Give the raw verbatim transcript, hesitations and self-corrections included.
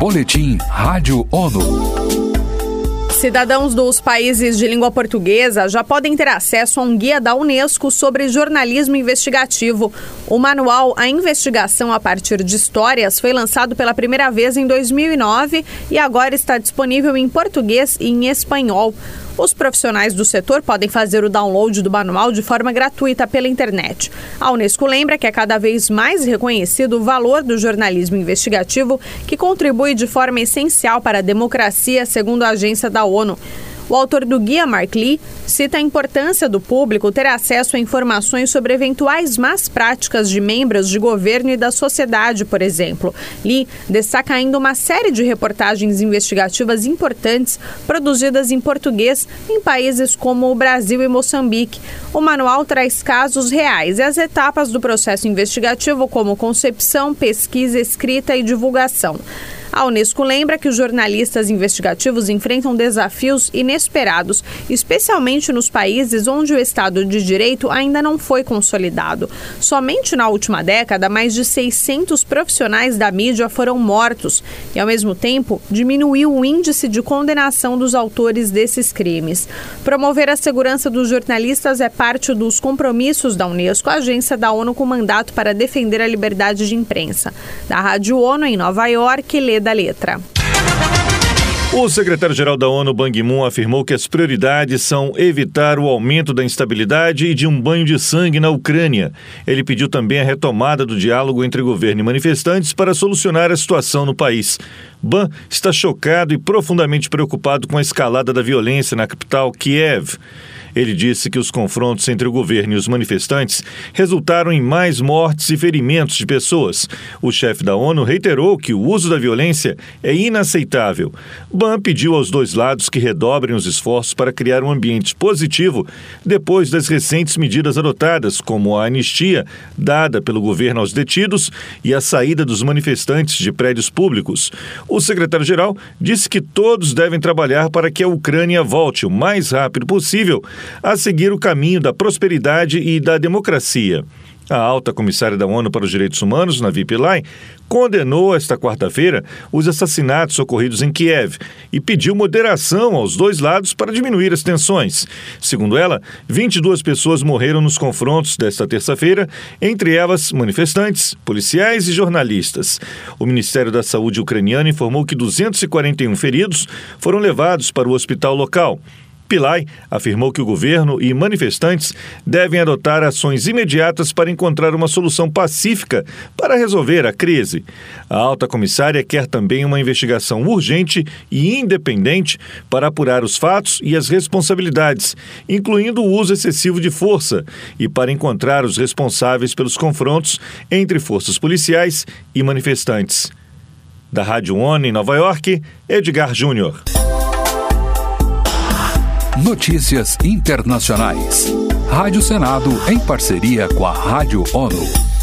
Boletim Rádio ONU. Cidadãos dos países de língua portuguesa já podem ter acesso a um guia da Unesco sobre jornalismo investigativo. O manual A Investigação a Partir de Histórias foi lançado pela primeira vez em dois mil e nove e agora está disponível em português e em espanhol. Os profissionais do setor podem fazer o download do manual de forma gratuita pela internet. A Unesco lembra que é cada vez mais reconhecido o valor do jornalismo investigativo, que contribui de forma essencial para a democracia, segundo a agência da ONU. O autor do guia, Mark Lee, cita a importância do público ter acesso a informações sobre eventuais más práticas de membros de governo e da sociedade, por exemplo. Lee destaca ainda uma série de reportagens investigativas importantes produzidas em português em países como o Brasil e Moçambique. O manual traz casos reais e as etapas do processo investigativo, como concepção, pesquisa, escrita e divulgação. A Unesco lembra que os jornalistas investigativos enfrentam desafios inesperados, especialmente nos países onde o Estado de Direito ainda não foi consolidado. Somente na última década, mais de seiscentos profissionais da mídia foram mortos e, ao mesmo tempo, diminuiu o índice de condenação dos autores desses crimes. Promover a segurança dos jornalistas é parte dos compromissos da Unesco, a agência da ONU com mandato para defender a liberdade de imprensa. Da Rádio ONU em Nova York, lê da letra. O secretário-geral da ONU, Ban Ki-moon, afirmou que as prioridades são evitar o aumento da instabilidade e de um banho de sangue na Ucrânia. Ele pediu também a retomada do diálogo entre governo e manifestantes para solucionar a situação no país. Ban está chocado e profundamente preocupado com a escalada da violência na capital, Kiev. Ele disse que os confrontos entre o governo e os manifestantes resultaram em mais mortes e ferimentos de pessoas. O chefe da ONU reiterou que o uso da violência é inaceitável. Ban pediu aos dois lados que redobrem os esforços para criar um ambiente positivo depois das recentes medidas adotadas, como a anistia dada pelo governo aos detidos e a saída dos manifestantes de prédios públicos. O secretário-geral disse que todos devem trabalhar para que a Ucrânia volte o mais rápido possível a seguir o caminho da prosperidade e da democracia. A alta comissária da ONU para os Direitos Humanos, Navi Pillay, condenou esta quarta-feira os assassinatos ocorridos em Kiev e pediu moderação aos dois lados para diminuir as tensões. Segundo ela, vinte e duas pessoas morreram nos confrontos desta terça-feira, entre elas manifestantes, policiais e jornalistas. O Ministério da Saúde ucraniano informou que duzentos e quarenta e um feridos foram levados para o hospital local. Pillay afirmou que o governo e manifestantes devem adotar ações imediatas para encontrar uma solução pacífica para resolver a crise. A alta comissária quer também uma investigação urgente e independente para apurar os fatos e as responsabilidades, incluindo o uso excessivo de força, e para encontrar os responsáveis pelos confrontos entre forças policiais e manifestantes. Da Rádio ONU em Nova York, Edgar Júnior. Notícias internacionais. Rádio Senado em parceria com a Rádio ONU.